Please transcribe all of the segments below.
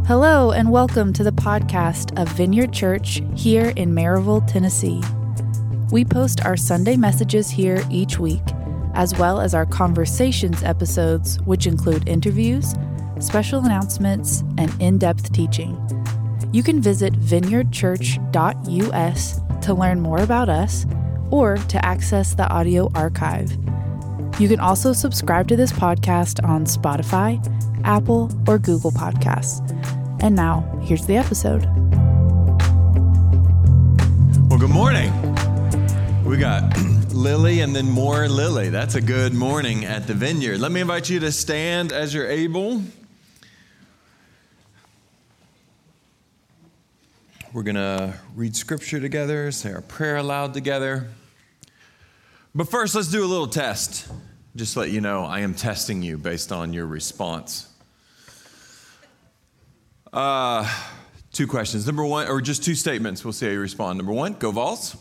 Hello and welcome to the podcast of Vineyard Church here in Maryville, Tennessee. We post our Sunday messages here each week, as well as our conversations episodes, which include interviews, special announcements, and in-depth teaching. You can visit vineyardchurch.us to learn more about us or to access the audio archive. You can also subscribe to this podcast on Spotify, Apple, or Google Podcasts. And now, here's the episode. Well, good morning. We got Lily and then more Lily. That's a good morning at the Vineyard. Let me invite you to stand as you're able. We're going to read scripture together, say our prayer aloud together. But first, let's do a little test. Just to let you know, I am testing you based on your response. Two questions. Number one, or just two statements. We'll see how you respond. Number one, go Vols.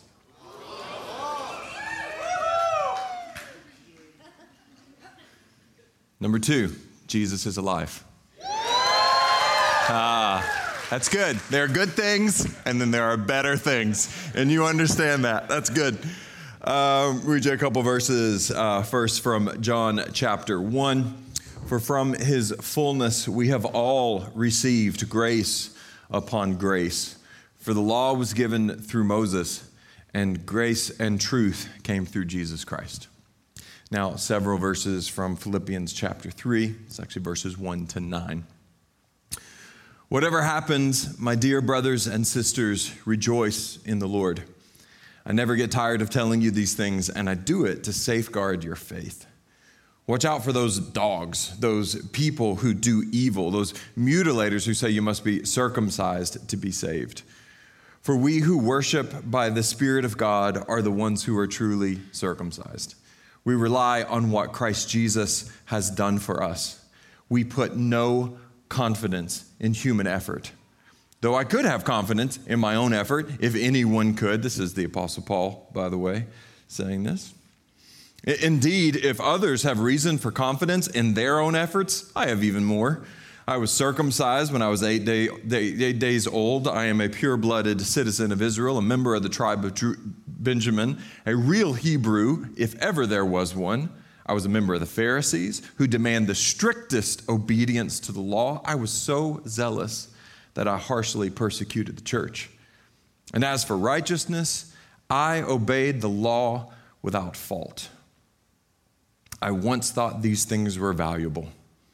Number two, Jesus is alive. That's good. There are good things, and then there are better things. And you understand that. That's good. Read you a couple verses. First from John chapter 1. For from his fullness we have all received grace upon grace. For the law was given through Moses, and grace and truth came through Jesus Christ. Now, several verses from Philippians chapter 3. It's actually verses 1 to 9. Whatever happens, my dear brothers and sisters, rejoice in the Lord. I never get tired of telling you these things, and I do it to safeguard your faith. Watch out for those dogs, those people who do evil, those mutilators who say you must be circumcised to be saved. For we who worship by the Spirit of God are the ones who are truly circumcised. We rely on what Christ Jesus has done for us. We put no confidence in human effort. Though I could have confidence in my own effort, if anyone could. This is the Apostle Paul, by the way, saying this. Indeed, if others have reason for confidence in their own efforts, I have even more. I was circumcised when I was 8 days old. I am a pure-blooded citizen of Israel, a member of the tribe of Benjamin, a real Hebrew, if ever there was one. I was a member of the Pharisees, who demand the strictest obedience to the law. I was so zealous that I harshly persecuted the church. And as for righteousness, I obeyed the law without fault. I once thought these things were valuable,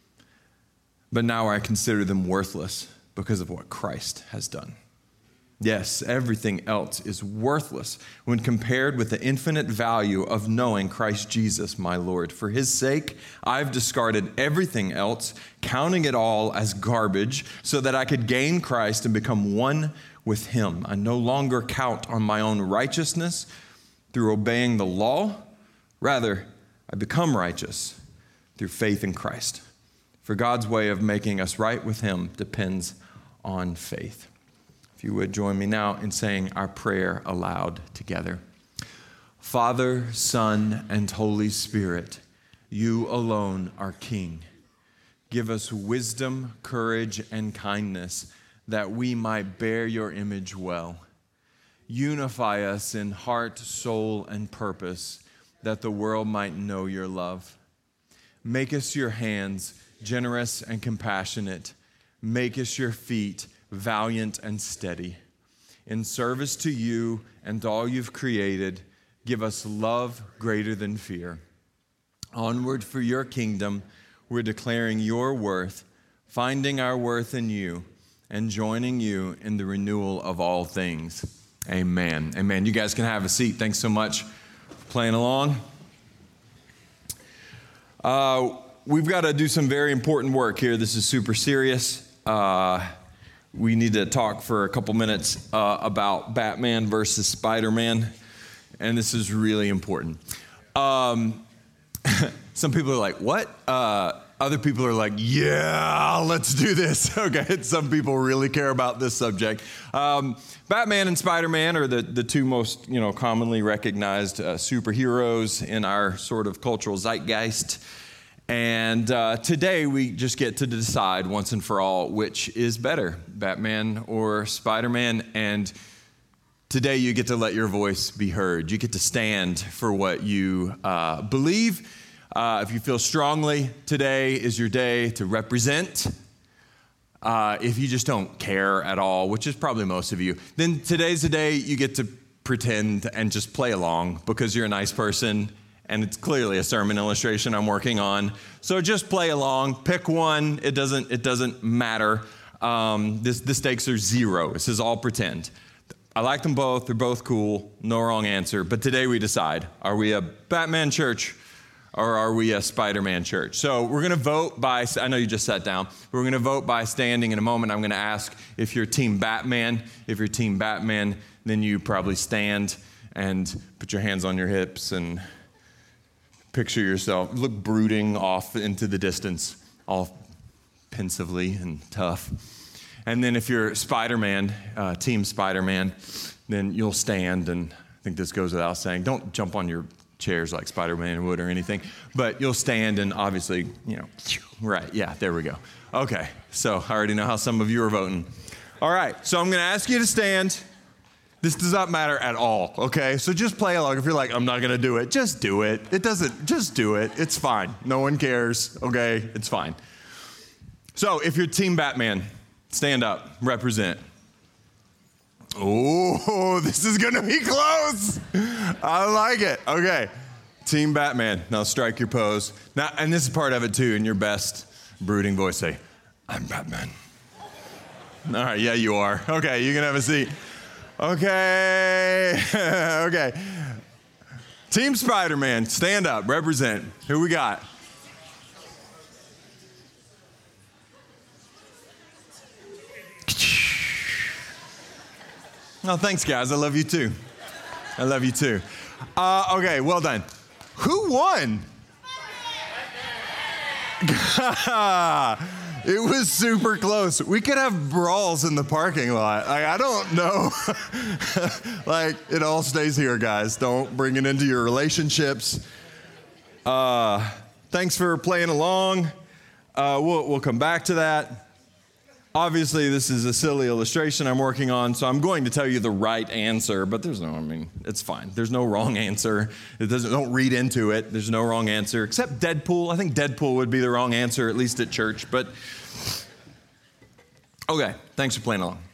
but now I consider them worthless because of what Christ has done. Yes, everything else is worthless when compared with the infinite value of knowing Christ Jesus, my Lord. For his sake, I've discarded everything else, counting it all as garbage, so that I could gain Christ and become one with him. I no longer count on my own righteousness through obeying the law. Rather, I become righteous through faith in Christ. For God's way of making us right with him depends on faith. If you would join me now in saying our prayer aloud together. Father, Son, and Holy Spirit, you alone are King. Give us wisdom, courage, and kindness that we might bear your image well. Unify us in heart, soul, and purpose, that the world might know your love. Make us your hands, generous and compassionate. Make us your feet, valiant and steady. In service to you and all you've created, give us love greater than fear. Onward for your kingdom, we're declaring your worth, finding our worth in you, and joining you in the renewal of all things. Amen. Amen. You guys can have a seat. Thanks so much. Playing along. We've got to do some very important work here. This is super serious. We need to talk for a couple minutes about Batman versus Spider-Man, and this is really important. Some people are like, what? Other people are like, yeah, let's do this. Okay, some people really care about this subject. Batman and Spider-Man are the two most commonly recognized superheroes in our sort of cultural zeitgeist. And today we just get to decide once and for all which is better, Batman or Spider-Man. And today you get to let your voice be heard. You get to stand for what you believe. If you feel strongly, today is your day to represent. If you just don't care at all, which is probably most of you, then today's the day you get to pretend and just play along because you're a nice person. And it's clearly a sermon illustration I'm working on. So just play along, pick one. It doesn't matter. The stakes are zero. This is all pretend. I like them both. They're both cool. No wrong answer. But today we decide, are we a Batman church or are we a Spider-Man church? So we're going to vote by, I know you just sat down. We're going to vote by standing in a moment. I'm going to ask if you're Team Batman. If you're Team Batman, then you probably stand and put your hands on your hips and picture yourself, look brooding off into the distance, all pensively and tough. And then if you're Spider-Man, Team Spider-Man, then you'll stand, and I think this goes without saying, don't jump on your chairs like Spider-Man would or anything, but you'll stand and obviously, right, yeah, there we go. Okay, so I already know how some of you are voting. All right, so I'm going to ask you to stand. This does not matter at all, okay? So just play along. If you're like, I'm not going to do it, just do it. Just do it. It's fine. No one cares, okay? It's fine. So if you're Team Batman, stand up, represent. Oh, this is going to be close. I like it. Okay, Team Batman. Now strike your pose. Now, and this is part of it too, in your best brooding voice, say, I'm Batman. All right, yeah, you are. Okay, you can have a seat. Okay, okay. Team Spider-Man, stand up, represent. Who we got? Oh, thanks, guys. I love you too. I love you too. Okay, well done. Who won? It was super close. We could have brawls in the parking lot. I don't know. It all stays here, guys. Don't bring it into your relationships. Thanks for playing along. We'll come back to that. Obviously, this is a silly illustration I'm working on, so I'm going to tell you the right answer, but it's fine. There's no wrong answer. Don't read into it. There's no wrong answer, except Deadpool. I think Deadpool would be the wrong answer, at least at church, but okay, thanks for playing along.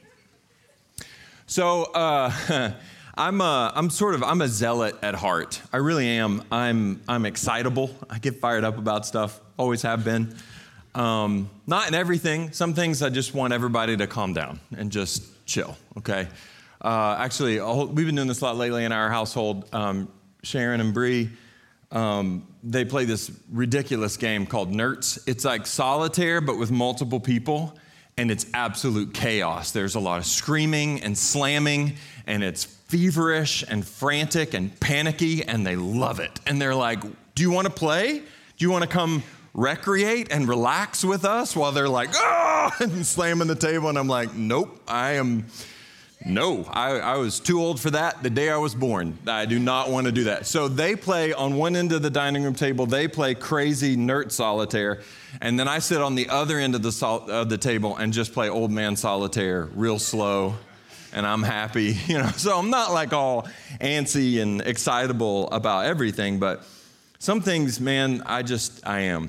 So, I'm a zealot at heart. I really am. I'm excitable. I get fired up about stuff. Always have been. Not in everything. Some things I just want everybody to calm down and just chill, okay? Actually, we've been doing this a lot lately in our household. Sharon and Bree, they play this ridiculous game called Nerds. It's like solitaire, but with multiple people, and it's absolute chaos. There's a lot of screaming and slamming, and it's feverish and frantic and panicky, and they love it. And they're like, do you want to play? Do you want to come recreate and relax with us? While they're like, oh, and slamming the table. And I'm like, nope, I was too old for that the day I was born. I do not want to do that. So they play on one end of the dining room table, they play crazy nerd solitaire. And then I sit on the other end of the table and just play old man solitaire real slow. And I'm happy, So I'm not like all antsy and excitable about everything, but some things, man, I am.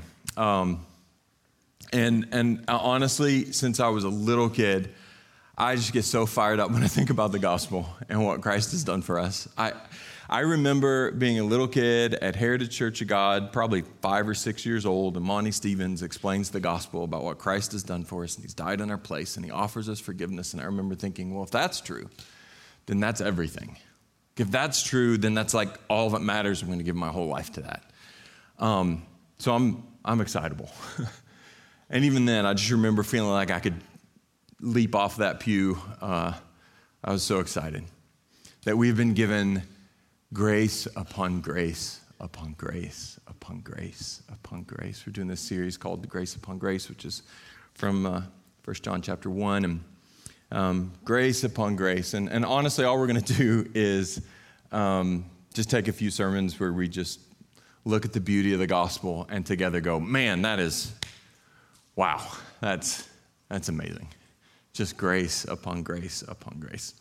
And honestly, since I was a little kid, I just get so fired up when I think about the gospel and what Christ has done for us. I remember being a little kid at Heritage Church of God, probably 5 or 6 years old, and Monty Stevens explains the gospel about what Christ has done for us, and he's died in our place, and he offers us forgiveness. And I remember thinking, well, if that's true, then that's everything. If that's true, then that's like all that matters. I'm going to give my whole life to that. So I'm excitable. And even then, I just remember feeling like I could leap off that pew. I was so excited that we've been given grace upon grace upon grace upon grace upon grace. We're doing this series called The Grace Upon Grace, which is from 1 John chapter 1, and grace upon grace. And honestly, all we're going to do is just take a few sermons where we just look at the beauty of the gospel and together go, man, wow, that's amazing. Just grace upon grace upon grace.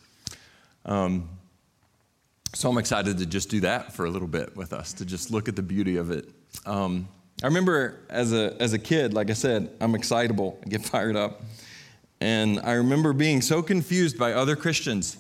So I'm excited to just do that for a little bit with us, to just look at the beauty of it. I remember as a kid, like I said, I'm excitable, I get fired up. And I remember being so confused by other Christians,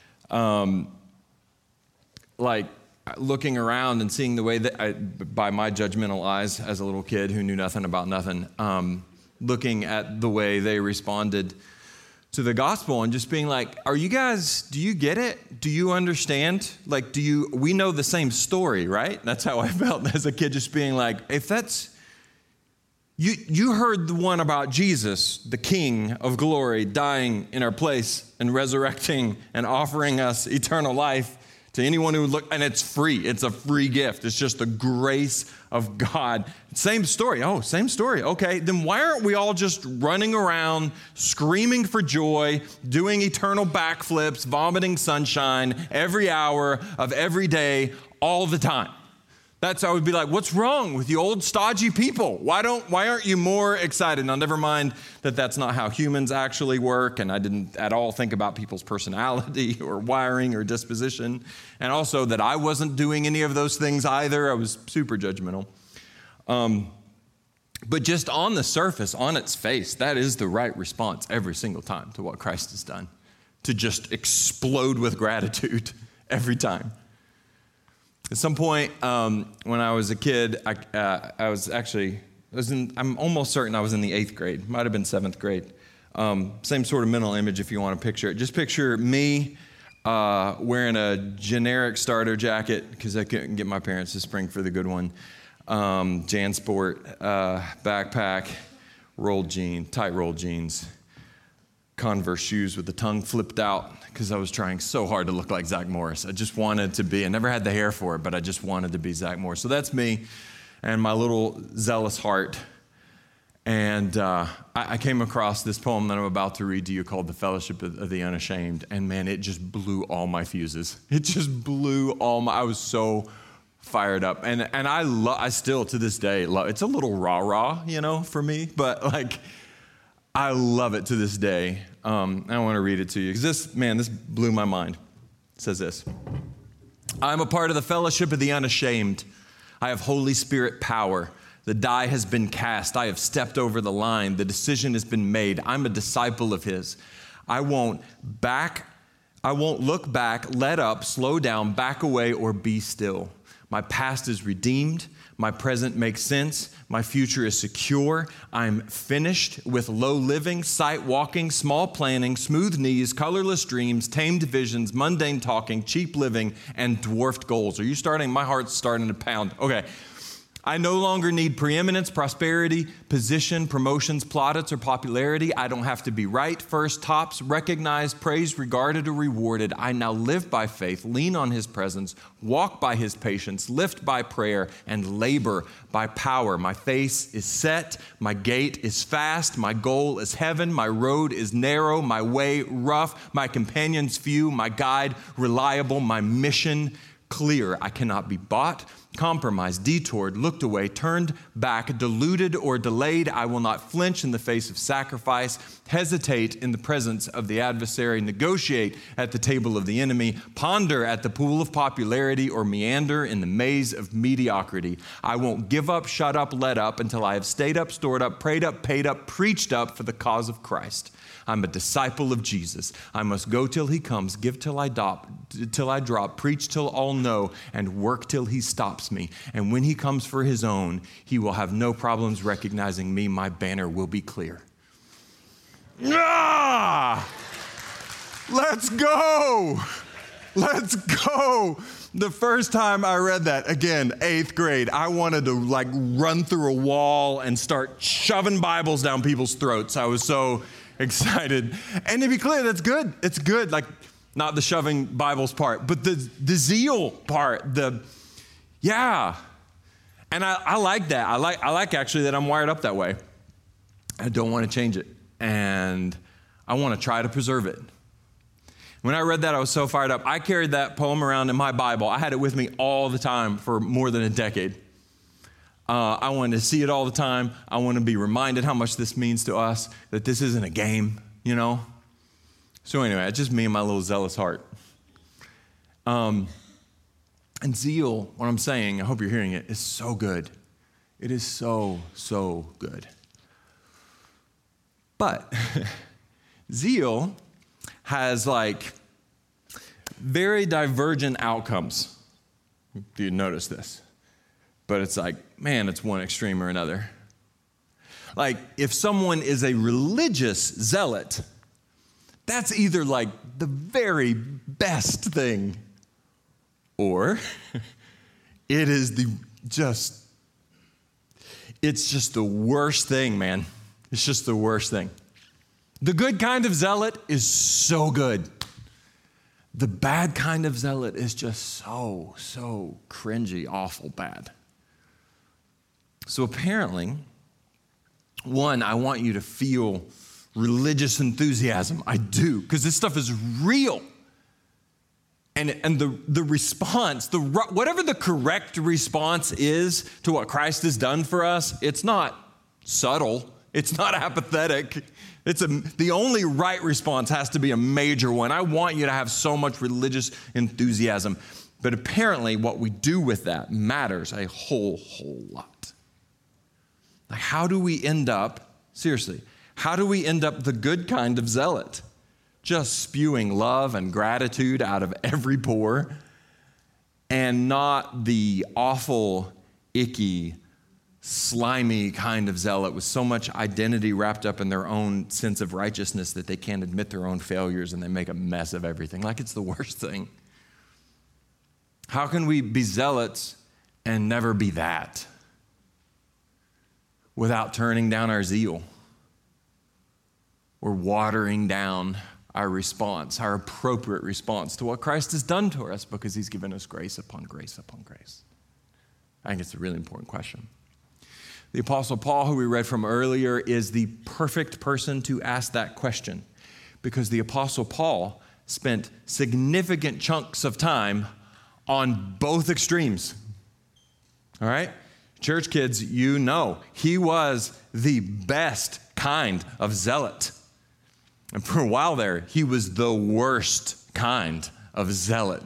like looking around and seeing the way that by my judgmental eyes as a little kid who knew nothing about nothing, looking at the way they responded to the gospel and just being like, do you get it? Do you understand? Like, we know the same story, right? That's how I felt as a kid, just being like, if that's, you heard the one about Jesus, the King of glory, dying in our place and resurrecting and offering us eternal life to anyone who would look, and it's free. It's a free gift. It's just the grace of God. Same story. Oh, same story. Okay, then why aren't we all just running around, screaming for joy, doing eternal backflips, vomiting sunshine every hour of every day, all the time? That's how I would be like, what's wrong with you old stodgy people? Why aren't you more excited? Now, never mind that that's not how humans actually work, and I didn't at all think about people's personality or wiring or disposition, and also that I wasn't doing any of those things either. I was super judgmental. But just on the surface, on its face, that is the right response every single time to what Christ has done, to just explode with gratitude every time. At some point when I was a kid, I'm almost certain I was in the 8th grade. Might have been 7th grade. Same sort of mental image if you want to picture it. Just picture me wearing a generic starter jacket because I couldn't get my parents to spring for the good one. JanSport, backpack, tight rolled jeans, Converse shoes with the tongue flipped out because I was trying so hard to look like Zach Morris. I just wanted to be, I never had the hair for it, but I just wanted to be Zach Morris. So that's me and my little zealous heart. And I came across this poem that I'm about to read to you called The Fellowship of the Unashamed. And man, it just blew all my fuses. It just blew I was so fired up. And I still to this day love, it's a little rah-rah, for me, but like, I love it to this day. I want to read it to you because this blew my mind. It says this: I'm a part of the fellowship of the unashamed. I have Holy Spirit power. The die has been cast. I have stepped over the line. The decision has been made. I'm a disciple of his. I won't look back, let up, slow down, back away, or be still. My past is redeemed. My present makes sense. My future is secure. I'm finished with low living, sight walking, small planning, smooth knees, colorless dreams, tamed visions, mundane talking, cheap living, and dwarfed goals. Are you starting? My heart's starting to pound. Okay. I no longer need preeminence, prosperity, position, promotions, plaudits, or popularity. I don't have to be right, first, tops, recognized, praised, regarded, or rewarded. I now live by faith, lean on his presence, walk by his patience, lift by prayer, and labor by power. My face is set, my gait is fast, my goal is heaven, my road is narrow, my way rough, my companions few, my guide reliable, my mission clear. I cannot be bought, compromised, detoured, looked away, turned back, deluded, or delayed. I will not flinch in the face of sacrifice, hesitate in the presence of the adversary, negotiate at the table of the enemy, ponder at the pool of popularity, or meander in the maze of mediocrity. I won't give up, shut up, let up until I have stayed up, stored up, prayed up, paid up, preached up for the cause of Christ. I'm a disciple of Jesus. I must go till he comes, give till I drop, preach till all know, and work till he stops me. And when he comes for his own, he will have no problems recognizing me. My banner will be clear. Ah! Let's go. Let's go. The first time I read that, again, 8th grade, I wanted to run through a wall and start shoving Bibles down people's throats. I was so excited. And to be clear, that's good. It's good. Not the shoving Bibles part, but the zeal part, yeah. And I like that. I like actually that I'm wired up that way. I don't want to change it. And I want to try to preserve it. When I read that, I was so fired up. I carried that poem around in my Bible. I had it with me all the time for more than a decade. I want to see it all the time. I want to be reminded how much this means to us, that this isn't a game, you know? So anyway, it's just me and my little zealous heart. And zeal, what I'm saying, I hope you're hearing it, is so good. It is so, so good. But zeal has like very divergent outcomes. Do you notice this? But it's like, man, it's one extreme or another. Like, if someone is a religious zealot, that's either like the very best thing, or it is it's just the worst thing, man. It's just the worst thing. The good kind of zealot is so good. The bad kind of zealot is just so cringy, awful bad. So apparently, one, I want you to feel religious enthusiasm. I do, because this stuff is real. And the response, whatever the correct response is to what Christ has done for us, it's not subtle. It's not apathetic. The only right response has to be a major one. I want you to have so much religious enthusiasm. But apparently what we do with that matters a whole lot. Like, how do we end up the good kind of zealot? Just spewing love and gratitude out of every pore, and not the awful, icky, slimy kind of zealot with so much identity wrapped up in their own sense of righteousness that they can't admit their own failures and they make a mess of everything, like it's the worst thing. How can we be zealots and never be that without turning down our zeal or watering down our response, our appropriate response to what Christ has done to us, because he's given us grace upon grace upon grace? I think it's a really important question. The Apostle Paul, who we read from earlier, is the perfect person to ask that question, because the Apostle Paul spent significant chunks of time on both extremes. All right? Church kids, you know, he was the best kind of zealot. And for a while there, he was the worst kind of zealot.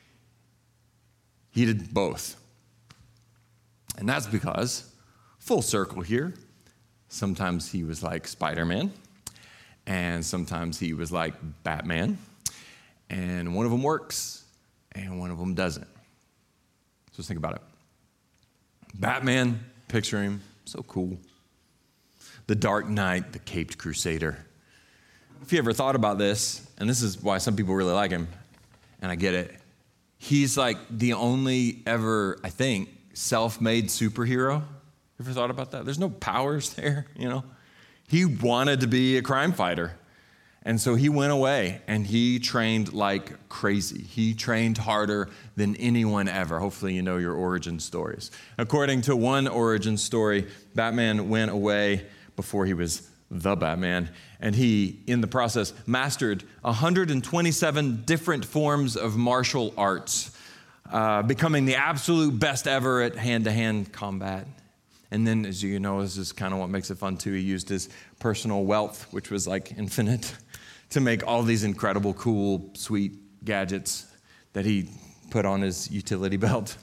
He did both. And that's because, full circle here, sometimes he was like Spider-Man, and sometimes he was like Batman, and one of them works, and one of them doesn't. So let's think about it. Batman, picture him, so cool. The Dark Knight, the caped crusader. If you ever thought about this, and this is why some people really like him, and I get it, he's like the only ever, I think, self-made superhero. You ever thought about that? There's no powers there, you know? He wanted to be a crime fighter. And so he went away and he trained like crazy. He trained harder than anyone ever. Hopefully you know your origin stories. According to one origin story, Batman went away before he was the Batman, and he, in the process, mastered 127 different forms of martial arts, becoming the absolute best ever at hand-to-hand combat. And then, as you know, this is kind of what makes it fun too, he used his personal wealth, which was like infinite, to make all these incredible, cool, sweet gadgets that he put on his utility belt.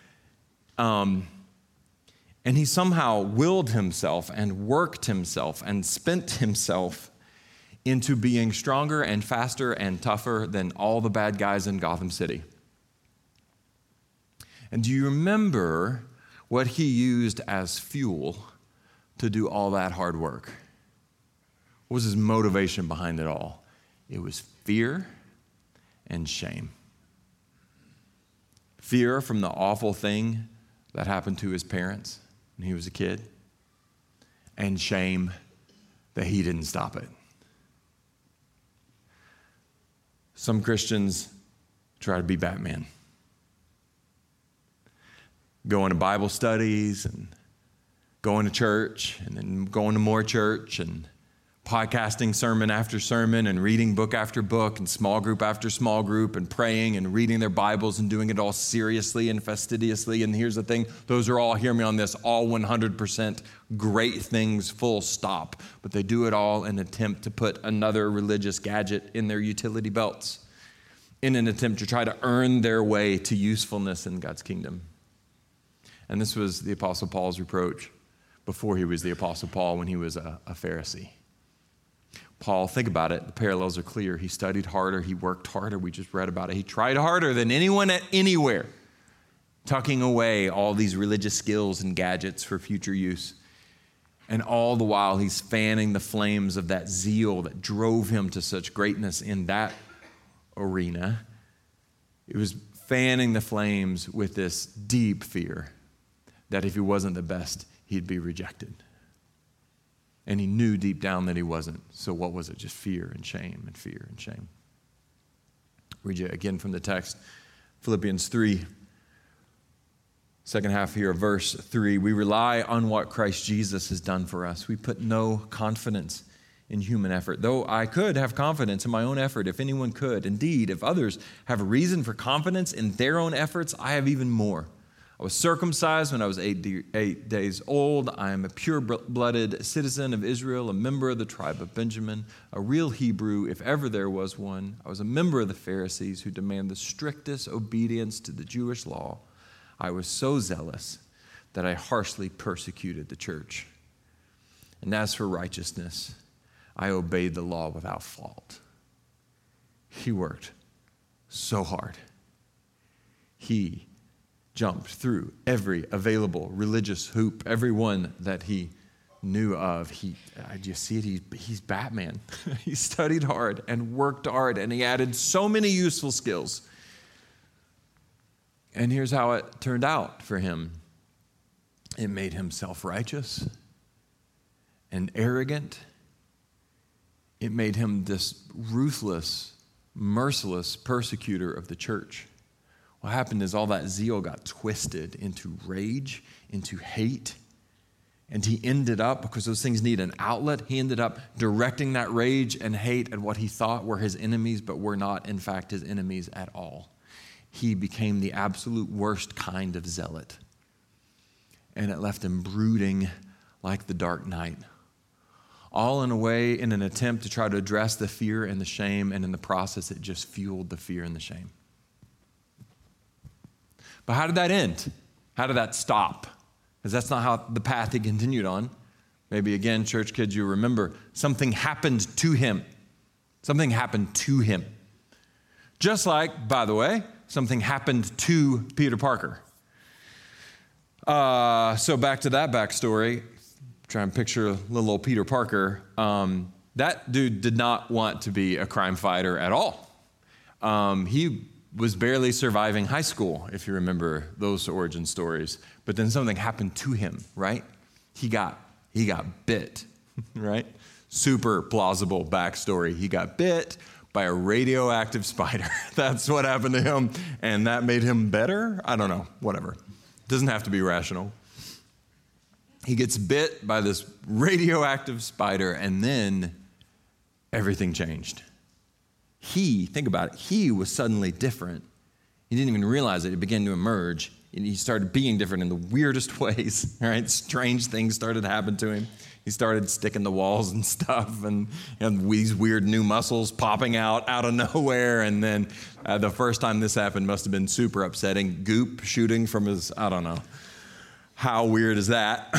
And he somehow willed himself and worked himself and spent himself into being stronger and faster and tougher than all the bad guys in Gotham City. And do you remember what he used as fuel to do all that hard work? What was his motivation behind it all? It was fear and shame. Fear from the awful thing that happened to his parents when he was a kid, and shame that he didn't stop it. Some Christians try to be Batman. Going to Bible studies and going to church and then going to more church and podcasting sermon after sermon and reading book after book and small group after small group and praying and reading their Bibles and doing it all seriously and fastidiously. And here's the thing, those are all, hear me on this, all 100% great things, full stop. But they do it all in an attempt to put another religious gadget in their utility belts in an attempt to try to earn their way to usefulness in God's kingdom. And this was the Apostle Paul's reproach before he was the Apostle Paul, when he was a Pharisee. Paul, think about it, the parallels are clear. He studied harder, he worked harder, we just read about it. He tried harder than anyone at anywhere, tucking away all these religious skills and gadgets for future use. And all the while, he's fanning the flames of that zeal that drove him to such greatness in that arena. It was fanning the flames with this deep fear that if he wasn't the best, he'd be rejected. And he knew deep down that he wasn't. So what was it? Just fear and shame and fear and shame. Read you again from the text, Philippians 3, second half here of verse 3. We rely on what Christ Jesus has done for us. We put no confidence in human effort. Though I could have confidence in my own effort, if anyone could. Indeed, if others have a reason for confidence in their own efforts, I have even more. I was circumcised when I was 8 days old. I am a pure-blooded citizen of Israel, a member of the tribe of Benjamin, a real Hebrew, if ever there was one. I was a member of the Pharisees who demand the strictest obedience to the Jewish law. I was so zealous that I harshly persecuted the church. And as for righteousness, I obeyed the law without fault. He worked so hard. He jumped through every available religious hoop, every one that he knew of. I just see it, he's Batman. He studied hard and worked hard, and he added so many useful skills. And here's how it turned out for him. It made him self-righteous and arrogant. It made him this ruthless, merciless persecutor of the church. What happened is all that zeal got twisted into rage, into hate, and he ended up, because those things need an outlet, he ended up directing that rage and hate at what he thought were his enemies, but were not, in fact, his enemies at all. He became the absolute worst kind of zealot, and it left him brooding like the dark night, all in a way in an attempt to try to address the fear and the shame, and in the process, it just fueled the fear and the shame. But how did that end? How did that stop? Because that's not how the path he continued on. Maybe again, church kids, you remember, something happened to him. Something happened to him. Just like, by the way, something happened to Peter Parker. So back to that backstory. Try and picture little old Peter Parker. That dude did not want to be a crime fighter at all. He was barely surviving high school, if you remember those origin stories. But then something happened to him, right? He got bit, right? Super plausible backstory. He got bit by a radioactive spider. That's what happened to him. And that made him better? I don't know, whatever. Doesn't have to be rational. He gets bit by this radioactive spider, and then everything changed. Think about it, he was suddenly different. He didn't even realize it. It began to emerge. And he started being different in the weirdest ways, right? Strange things started to happen to him. He started sticking the walls and stuff, and these weird new muscles popping out of nowhere. And then the first time this happened must have been super upsetting. Goop shooting from his, I don't know. How weird is that?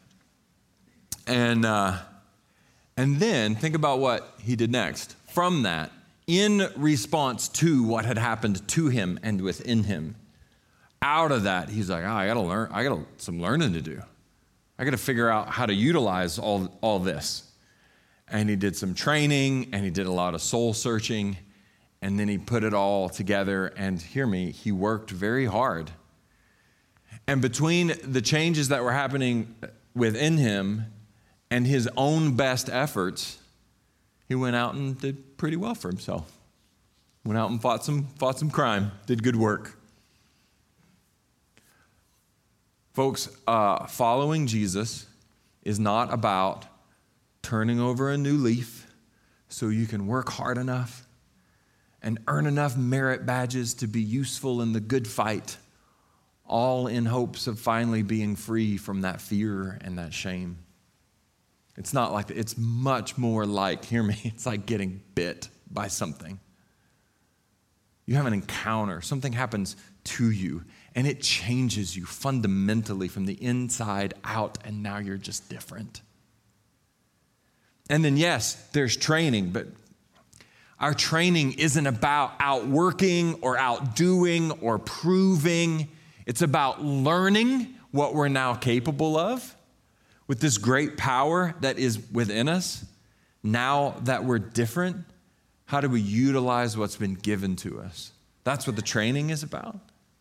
And then think about what he did next. From that, in response to what had happened to him and within him, out of that, he's like, I gotta learn. I got some learning to do. I got to figure out how to utilize all this. And he did some training, and he did a lot of soul searching, and then he put it all together. And hear me, he worked very hard. And between the changes that were happening within him and his own best efforts, he went out and did pretty well for himself. Went out and fought some crime, did good work. Folks, following Jesus is not about turning over a new leaf so you can work hard enough and earn enough merit badges to be useful in the good fight, all in hopes of finally being free from that fear and that shame. It's not like that. It's much more like, hear me, it's like getting bit by something. You have an encounter, something happens to you, and it changes you fundamentally from the inside out, and now you're just different. And then yes, there's training, but our training isn't about outworking or outdoing or proving. It's about learning what we're now capable of with this great power that is within us. Now that we're different, how do we utilize what's been given to us? That's what the training is about.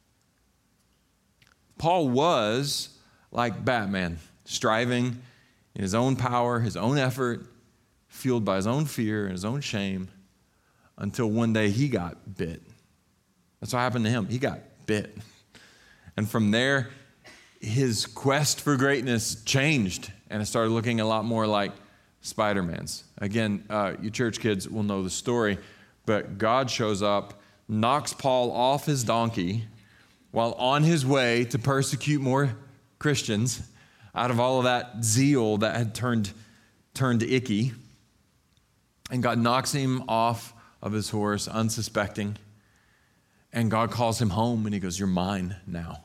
Paul was like Batman, striving in his own power, his own effort, fueled by his own fear and his own shame, until one day he got bit. That's what happened to him. He got bit. And from there, his quest for greatness changed, and it started looking a lot more like Spider-Man's. Again, you church kids will know the story, but God shows up, knocks Paul off his donkey while on his way to persecute more Christians out of all of that zeal that had turned icky. And God knocks him off of his horse, unsuspecting. And God calls him home and he goes, "You're mine now."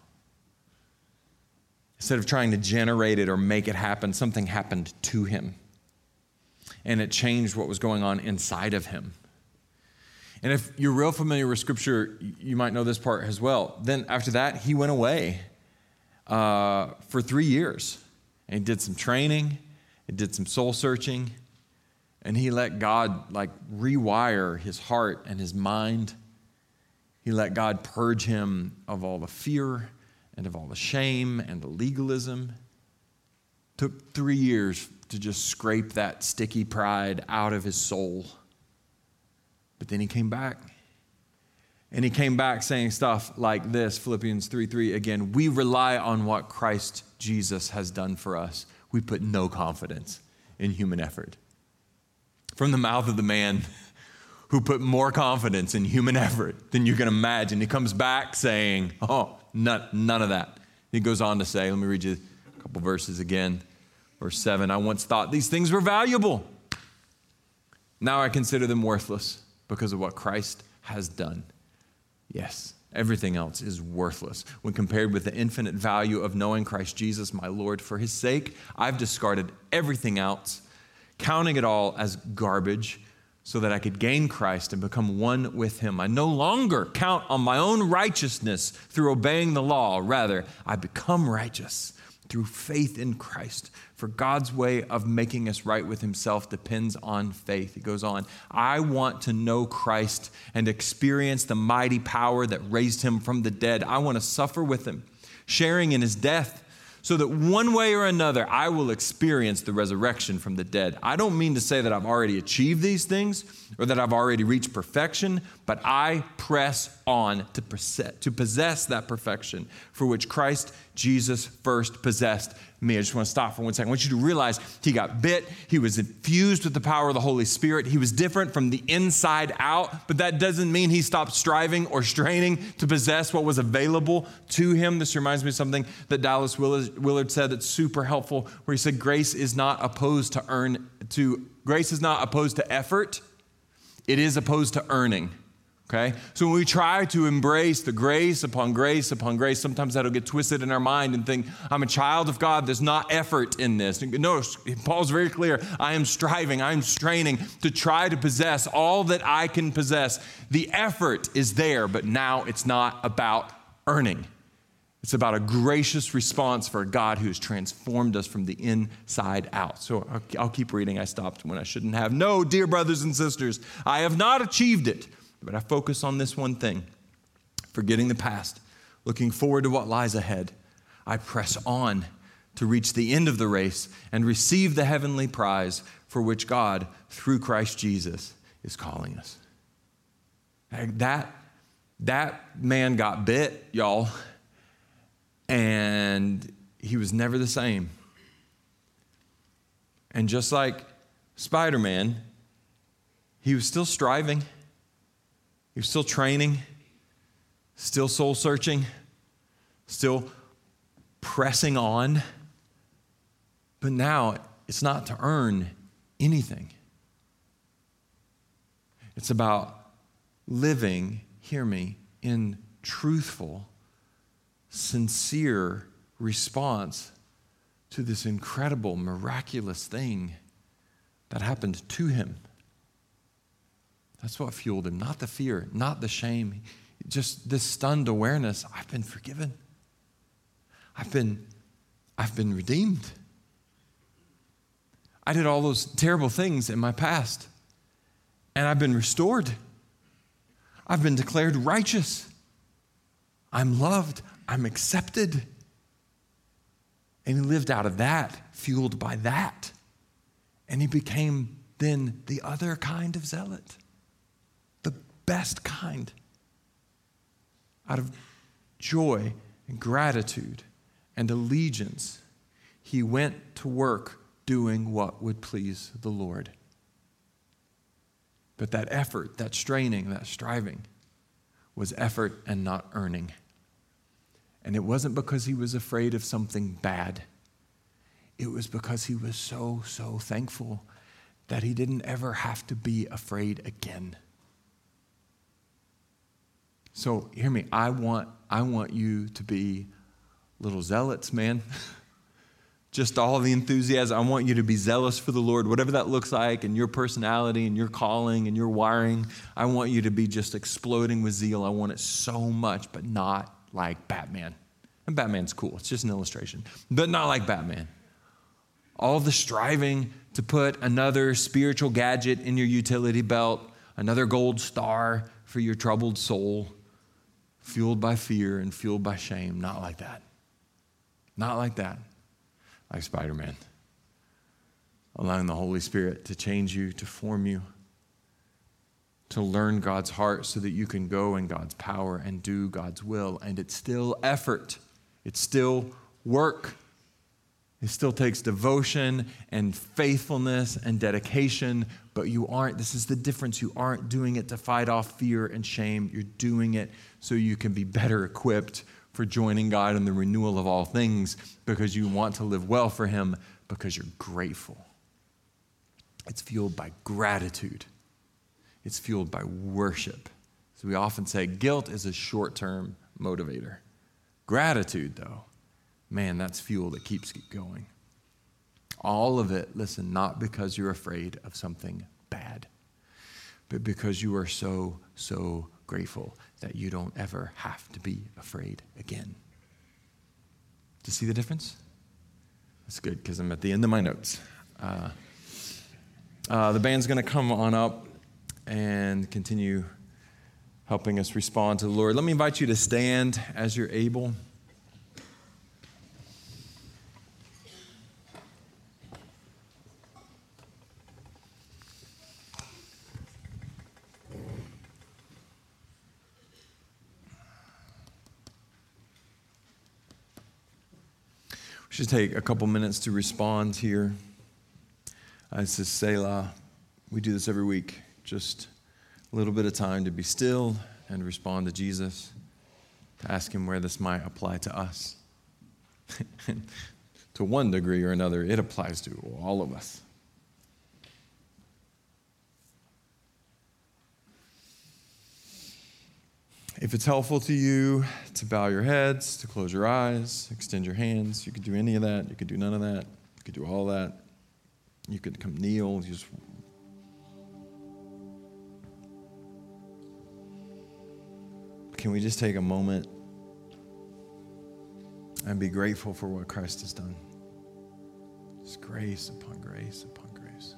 Instead of trying to generate it or make it happen, something happened to him. And it changed what was going on inside of him. And if you're real familiar with Scripture, you might know this part as well. Then after that, he went away for 3 years. And he did some training, he did some soul searching, and he let God rewire his heart and his mind. He let God purge him of all the fear and of all the shame and the legalism. Took 3 years to just scrape that sticky pride out of his soul. But then he came back. And he came back saying stuff like this, Philippians 3:3 again, "We rely on what Christ Jesus has done for us. We put no confidence in human effort." From the mouth of the man who put more confidence in human effort than you can imagine. He comes back saying, none of that. He goes on to say, let me read you a couple verses again. Verse 7, "I once thought these things were valuable. Now I consider them worthless because of what Christ has done." Yes, everything else is worthless when compared with the infinite value of knowing Christ Jesus, my Lord. For his sake, I've discarded everything else, counting it all as garbage, so that I could gain Christ and become one with him. I no longer count on my own righteousness through obeying the law. Rather, I become righteous through faith in Christ. For God's way of making us right with himself depends on faith. He goes on, "I want to know Christ and experience the mighty power that raised him from the dead. I want to suffer with him, sharing in his death, so that one way or another, I will experience the resurrection from the dead." I don't mean to say that I've already achieved these things or that I've already reached perfection, but I press on to possess that perfection for which Christ Jesus first possessed me. I just want to stop for 1 second. I want you to realize he got bit. He was infused with the power of the Holy Spirit. He was different from the inside out, but that doesn't mean he stopped striving or straining to possess what was available to him. This reminds me of something that Dallas Willard said that's super helpful, where he said, grace is not opposed to effort. It is opposed to earning. Okay? So when we try to embrace the grace upon grace upon grace, sometimes that'll get twisted in our mind and think, I'm a child of God, there's not effort in this. No, Paul's very clear. I am striving, I am straining to try to possess all that I can possess. The effort is there, but now it's not about earning. It's about a gracious response for a God who has transformed us from the inside out. So I'll keep reading. I stopped when I shouldn't have. No, dear brothers and sisters, I have not achieved it, but I focus on this one thing, forgetting the past, looking forward to what lies ahead. I press on to reach the end of the race and receive the heavenly prize for which God, through Christ Jesus, is calling us. That man got bit, y'all, and he was never the same. And just like Spider-Man, he was still striving. He was still training, still soul searching, still pressing on. But now it's not to earn anything. It's about living, hear me, in truthful, sincere response to this incredible, miraculous thing that happened to him. That's what fueled him, not the fear, not the shame, just this stunned awareness. I've been forgiven. I've been redeemed. I did all those terrible things in my past, and I've been restored. I've been declared righteous. I'm loved. I'm accepted. And he lived out of that, fueled by that. And he became then the other kind of zealot, the best kind, out of joy and gratitude and allegiance. He went to work doing what would please the Lord. But that effort, that straining, that striving was effort and not earning. And it wasn't because he was afraid of something bad. It was because he was so thankful that he didn't ever have to be afraid again. So hear me, I want you to be little zealots, man. Just all the enthusiasm. I want you to be zealous for the Lord, whatever that looks like, and your personality and your calling and your wiring. I want you to be just exploding with zeal. I want it so much, but not like Batman. And Batman's cool. It's just an illustration. But not like Batman. All the striving to put another spiritual gadget in your utility belt, another gold star for your troubled soul, fueled by fear and fueled by shame. Not like that. Not like that. Like Spider-Man. Allowing the Holy Spirit to change you, to form you, to learn God's heart so that you can go in God's power and do God's will. And it's still effort. It's still work. It still takes devotion and faithfulness and dedication, but this is the difference. You aren't doing it to fight off fear and shame. You're doing it so you can be better equipped for joining God in the renewal of all things, because you want to live well for him, because you're grateful. It's fueled by gratitude. It's fueled by worship. So we often say guilt is a short-term motivator. Gratitude, though, man, that's fuel that keeps it going. All of it, listen, not because you're afraid of something bad, but because you are so grateful that you don't ever have to be afraid again. Do you see the difference? That's good, because I'm at the end of my notes. The band's going to come on up and continue helping us respond to the Lord. Let me invite you to stand as you're able. We should take a couple minutes to respond here. This is Selah. We do this every week. Just a little bit of time to be still and respond to Jesus, to ask him where this might apply to us. To one degree or another, it applies to all of us. If it's helpful to you to bow your heads, to close your eyes, extend your hands, you could do any of that. You could do none of that. You could do all that. You could come kneel. Can we just take a moment and be grateful for what Christ has done? Just grace upon grace upon grace.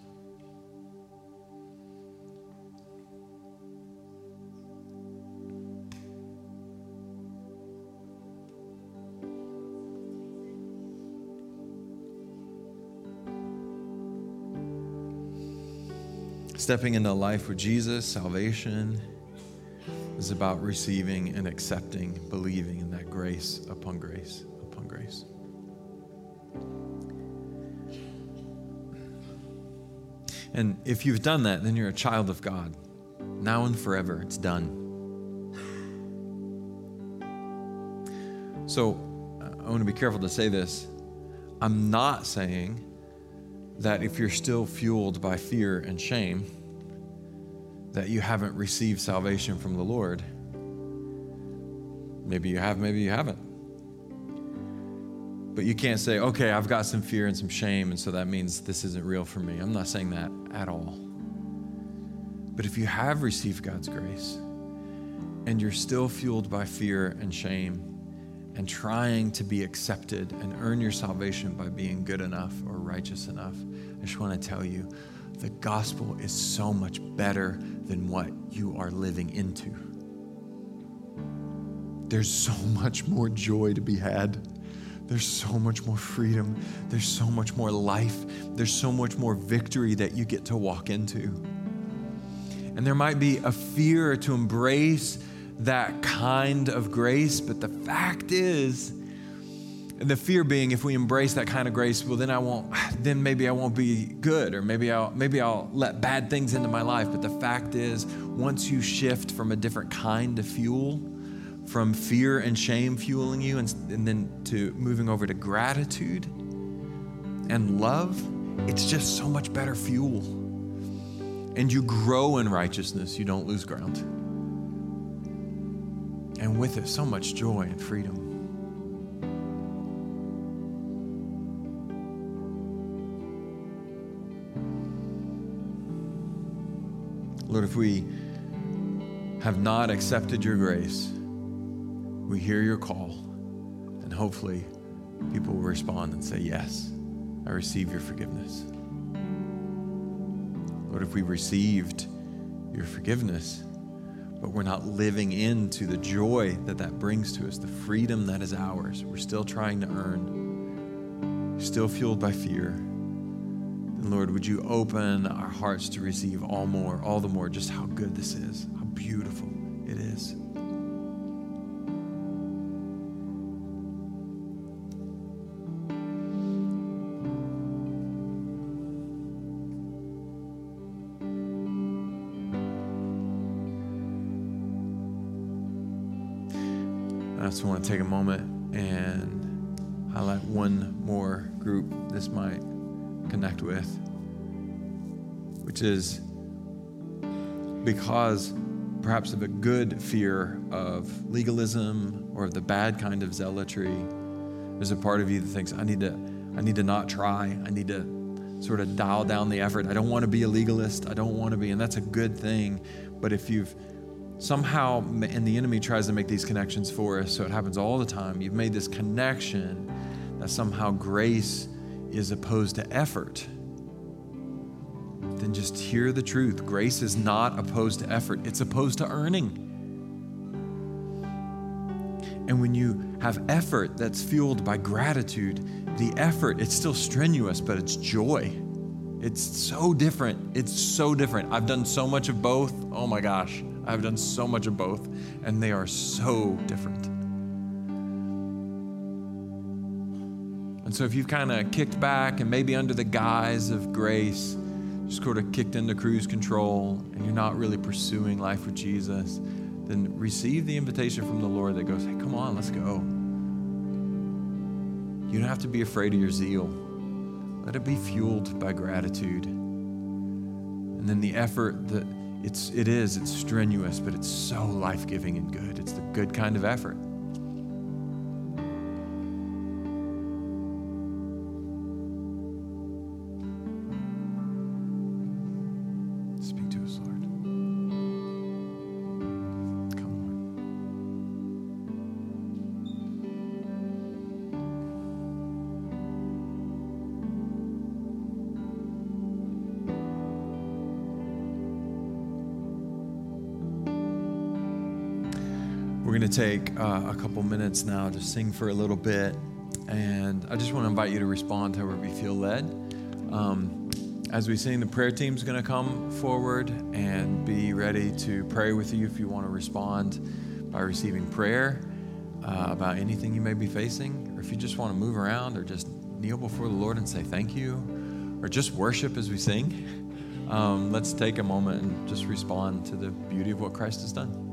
Stepping into life with Jesus, salvation, is about receiving and accepting, believing in that grace upon grace upon grace. And if you've done that, then you're a child of God. Now and forever, it's done. So I want to be careful to say this. I'm not saying that if you're still fueled by fear and shame, that you haven't received salvation from the Lord. Maybe you have, maybe you haven't. But you can't say, okay, I've got some fear and some shame, and so that means this isn't real for me. I'm not saying that at all. But if you have received God's grace and you're still fueled by fear and shame and trying to be accepted and earn your salvation by being good enough or righteous enough, I just want to tell you, the gospel is so much better than what you are living into. There's so much more joy to be had. There's so much more freedom. There's so much more life. There's so much more victory that you get to walk into. And there might be a fear to embrace that kind of grace, but the fact is, and the fear being, if we embrace that kind of grace, well, then maybe I won't be good, or maybe I'll let bad things into my life. But the fact is, once you shift from a different kind of fuel, from fear and shame fueling you, and then to moving over to gratitude and love, it's just so much better fuel. And you grow in righteousness, you don't lose ground. And with it, so much joy and freedom. Lord, if we have not accepted your grace, we hear your call, and hopefully people will respond and say, yes, I receive your forgiveness. Lord, if we received your forgiveness, but we're not living into the joy that brings to us, the freedom that is ours, we're still trying to earn, still fueled by fear, then Lord, would you open our hearts to receive all the more just how good this is, how beautiful it is. I just want to take a moment and highlight one more group this might connect with, which is because perhaps of a good fear of legalism or of the bad kind of zealotry. There's a part of you that thinks, I need to not try. I need to sort of dial down the effort. I don't want to be a legalist. I don't want to be, and that's a good thing. But if you've somehow, and the enemy tries to make these connections for us, so it happens all the time. You've made this connection that somehow grace is opposed to effort. Then just hear the truth. Grace is not opposed to effort. It's opposed to earning. And when you have effort that's fueled by gratitude, the effort, it's still strenuous, but it's joy. It's so different. It's so different. I've done so much of both. Oh my gosh. I've done so much of both, and they are so different. And so if you've kind of kicked back and maybe under the guise of grace, just sort of kicked into cruise control, and you're not really pursuing life with Jesus, then receive the invitation from the Lord that goes, hey, come on, let's go. You don't have to be afraid of your zeal. Let it be fueled by gratitude. And then the effort that it's strenuous, but it's so life-giving and good. It's the good kind of effort. Speak to us, Lord. Come, We're going to take a couple minutes now to sing for a little bit, and I just want to invite you to respond however you feel led. As we sing, the prayer team's going to come forward and be ready to pray with you if you want to respond by receiving prayer about anything you may be facing, or if you just want to move around or just kneel before the Lord and say thank you, or just worship as we sing. let's take a moment and just respond to the beauty of what Christ has done.